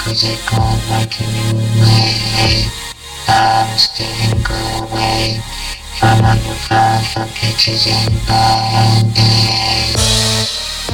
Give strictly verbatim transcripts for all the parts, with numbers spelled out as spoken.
because it gone like a new way. I'm staying away from all your files, from pictures and bondage.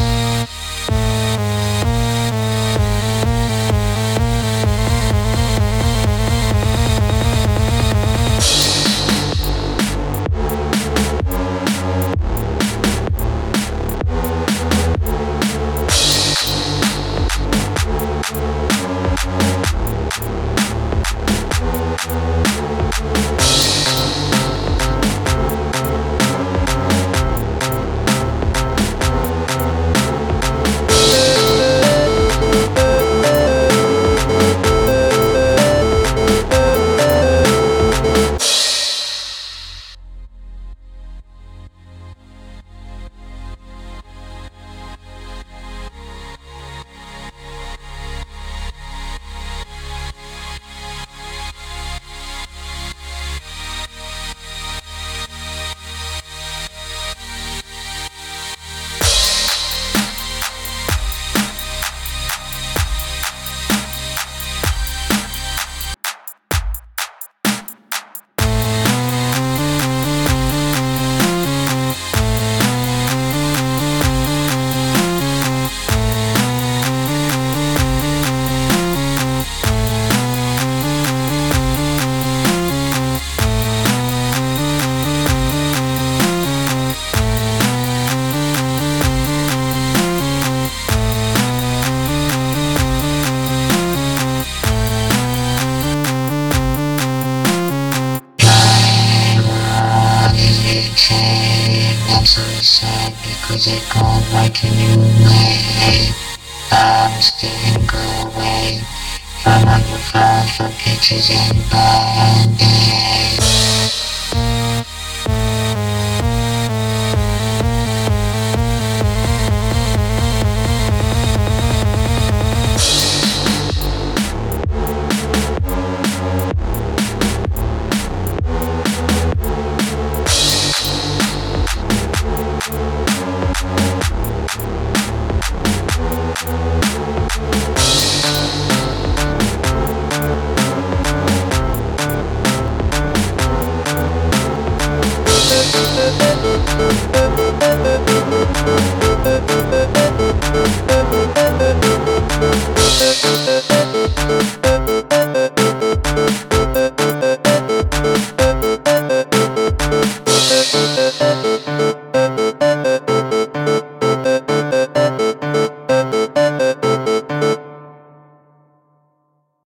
I'm so sad because it gone like a new way. I'm staying away from all your files, from pictures and bondage.